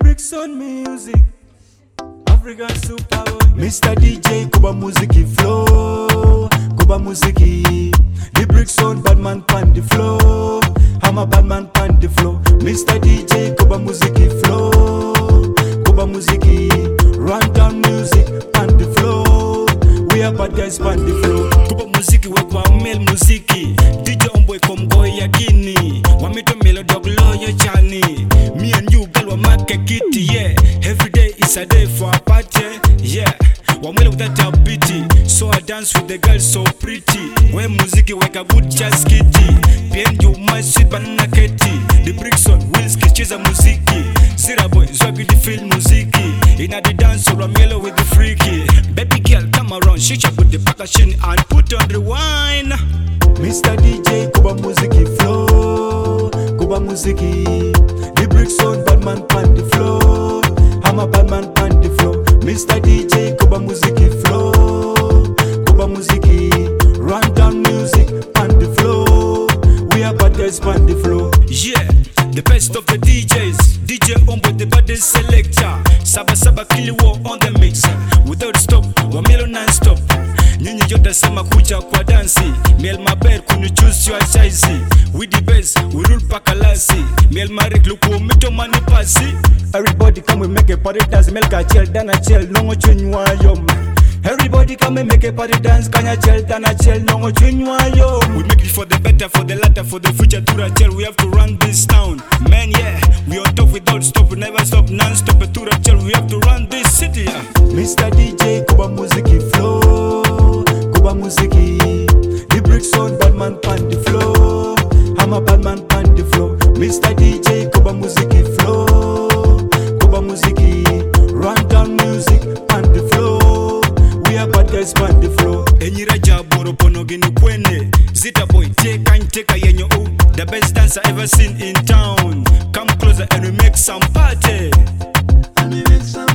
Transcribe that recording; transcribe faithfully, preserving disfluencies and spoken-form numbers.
Bricks on music, African superboy. Mister D J Kuba Muziki flow, Kuba Muziki. The bricks on Badman pan the flow, I'm a Badman pan the flow. Mister D J Kuba Muziki flow, Kuba Muziki. Run down music pan the flow, we are bad guys pan the flow. Kuba Muziki wekwa mel muziki, D J Omboy komboy ya Guinea. Wamito melodog lawyer chani. Me and you girl wa make kitty, yeah. Every day is a day for a party, yeah. Wamwele without a pity, so I dance with the girl so pretty. When muziki weka good just kitty, P you my sweet banana kitty. The bricks on wheels kicheza muziki. Zira boy zwagi the feel muziki. Inna the dance or Wamwele with the freaky. Baby girl come around, shake your booty percussion and put on rewind. Mister D J Kuba Muziki flow, Kuba Muziki. The bricks on Badman pan the flow, I'm a Badman pan the flow. Mister D J Kuba Muziki flow, Kuba Muziki. Run down music pan the flow, we are bad guys pan the flow. Yeah, the best of the D Js, D J Omboy the baddest selector. Saba Saba Kiliwo on the mix, without stop, Wamelo non-stop. Nyinyi yote sema kuja kwa dansi. Miel maber kunu choose your choice. We the best, we rule pakalasi. Miel marik luku mito mani pasi. Everybody come we make a party dance. Melka chel dana chel nongo chunywa yom. Everybody come and make a party dance. Kanya chel dana chel nongo chunywa yom. We make it for the better, for the latter, for the future. Tura chel, we have to run this town. Man, yeah, we on top without stop. We never stop, non-stop. Tura chel, we have to run this city, yeah. Mister D J Kuba Muziki flow, Kuba Muziki. The bricks on Badman pan the flow, I'm a Badman pan the flow. Mister D J Kuba Muziki flow, Kuba Muziki. Run down music pan the flow, we are bad guys pan the flow. Enyira jaboro pono gini kwene. Zita boy take and take a yenyo o. The best dancer ever seen in town. Come closer and we make some party. And we make some